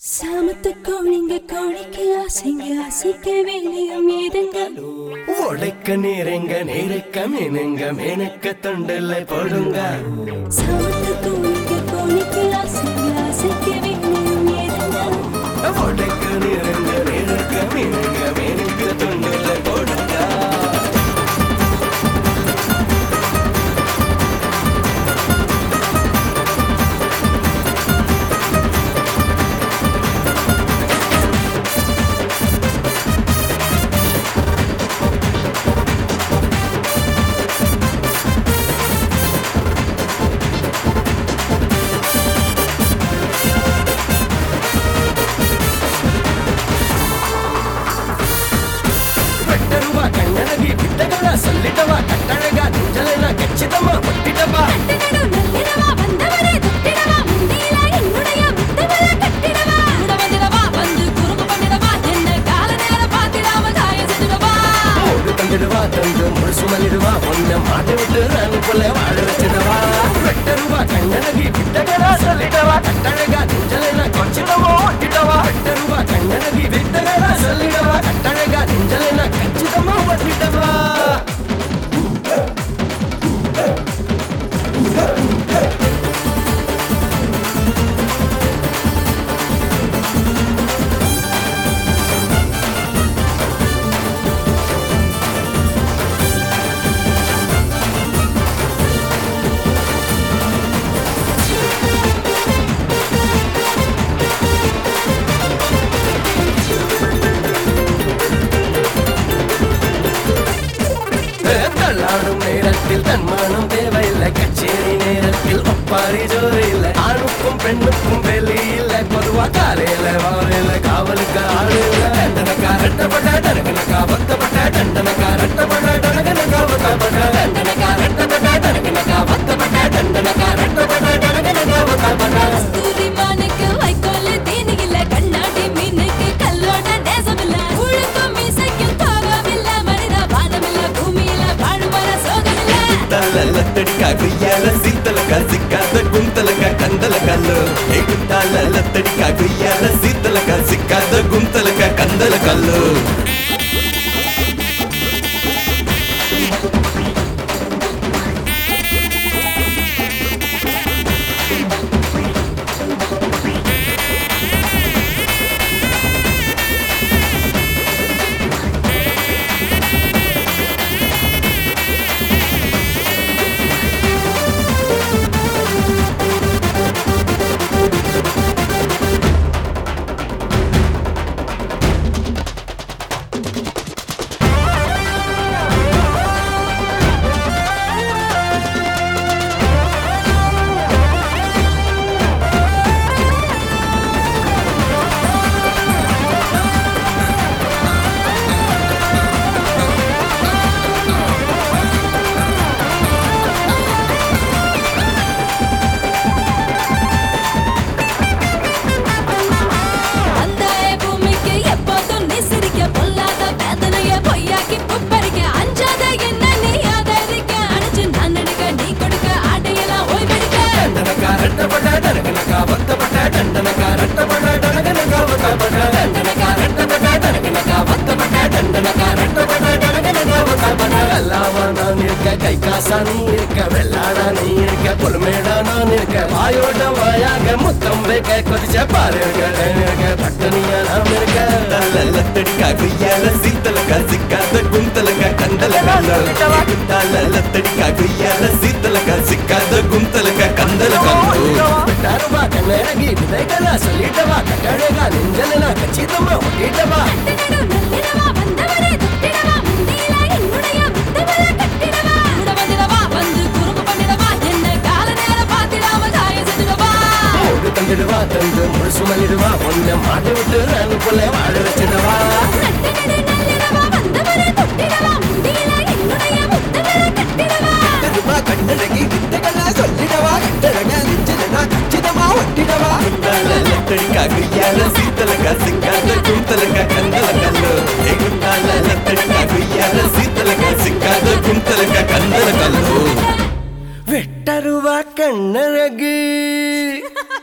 சாமத்து கோழிங்க கோழிக்கு ஆசைங்க ஆசைக்க வேலையும் ஏதுங்க உடைக்க நேரங்க நேரக்க மீனுங்க மீனுக்க தொண்டல்ல போடுங்க சாமத்து கோழிங்க கோழிக்கு ஆசைங்க ஆசைக்க வேலையும் ஏதுங்க உடைக்க நேரங்க நேரக்க மீனுங்க மீனுக்க தொண்டல்ல போடுங்க சொல்லிட்டவா கட்டழகா நெஞ்சலனா கச்சிதமா ஒட்டிட்டவா நல்லிரவா வந்தவரே தொட்டிடவா முந்தியில என்னுடைய முத்தவள கட்டிடவா உடவதிரவா வந்து குறும்பு பண்ணிடவா என்ன கால நேரம் பார்த்திடாம தாய செஞ்சிடவா ஓடு தந்துடுவா தந்து முழுசு மல்லிடுவா ஒன்ன மாட்டி விட்டு நான் போல வாழ வச்சிடவா வெட்டருவா கண்ணழகி விட்டகரா சொல்லிட்டவா கட்டழகா நெஞ்சலனா கச்சிதமா ஒட்டிட்டவா வெட்டருவா கண்ணழகி விட்டகரா சொல்லிடவா கட்டழகா நெஞ்சலனா கச்சிதமா ஒட்டிட்டவா தள்ளாடும் நேரத்தில் தன்மானம் தேவையில்லை கச்சேரி நேரத்தில் ஒப்பாரி ஜோறு இல்லை ஆணுக்கும் பெண்ணுக்கும் வெளி இல்லை பொதுவா காலையில வாழையில காவலுக்கு ஆளு இல்லை தண்டனக்கா ரெட்டப்பட்ட டனகனக்கா வத்தப்பட்ட தண்டனக்கா ரெட்டப்பட்ட டனகனக்கா வத்தப்பட்ட தண்டனக்கா ரெட்டப்பட்ட டனகனக்கா வத்தப்பட்ட தண்டனக்கா ரெட்டப்பட்ட டனகனக்கா வத்தப்பட்ட சூரிமானுக்கு வைக்கோல் தீனி இல்ல கண்ணாடி மீனுக்கு கல்லோட நேசமில்ல உழுக்கும் மீசைக்கும் கோபமில்ல மனித பாதமில்ல பூமியில வாழும் சோகமில்ல லத்தடிக்கா குய்யால சீத்தலக்கா சிக்காத குந்தலக்கா கந்தலக்கல்லு ஏகுத்தால லத்தடிக்கா குய்யால சீத்தலக்கா சிக்காத குந்தலக்கா கந்தலக்கல்லு கை காசா நீ இருக்க வெள்ளாடா நீ இருக்க பொறுமேடா நான் இருக்க வாயோட வாயாக முத்தம் வைக்க கொதிச்ச பாருங்க பட்டனியா நாம் இருக்க லத்தடிக்கா குய்யால சீத்தலக்கா சிக்காத குந்தலக்கா கந்தலக்கா லத்தடிக்கா குய்யால சீத்தலக்கா சிக்காத குந்தலக்கா கந்தலக்கா விட்டாருவா கண்ணழகி விதைகளா சொல்லிட்டவா கட்டழகா நெஞ்சலனா கச்சிதமா ஒட்டிட்டவா நல்லிரவா வந்தவரே தொட்டிடவா முந்தியில என்னுடைய முத்தவள கட்டிடவா உடவதிரவா வந்து குறும்பு பண்ணிடவா என்ன கால நேரம் பார்த்திடாம தாய செஞ்சிடவா ஓடு தந்துடுவா தந்து முழுசு மல்லிடுவா ஒன்ன மாட்டி விட்டு நான் போல வாழ வச்சிடவா நல்லிரவா வந்தவரே தொட்டிடவா முந்தியில என்னுடைய முத்தவள கட்டிடவா கண்ணழகி வித்தைகளா சொல்லிடவா கட்டழகா நெஞ்சலனா கச்சிதமா ஒட்டிடவா லத்தடிக்கா குய்யால சீத்தலக்கா சிக்காத குந்தலக்கா கந்தலக்கல்லு ஏகுத்தால லத்தடிக்கா குய்யால சீத்தலக்கா சிக்காத குந்தலக்கா கந்தலக்கல்லு வெட்டருவா கண்ணழகு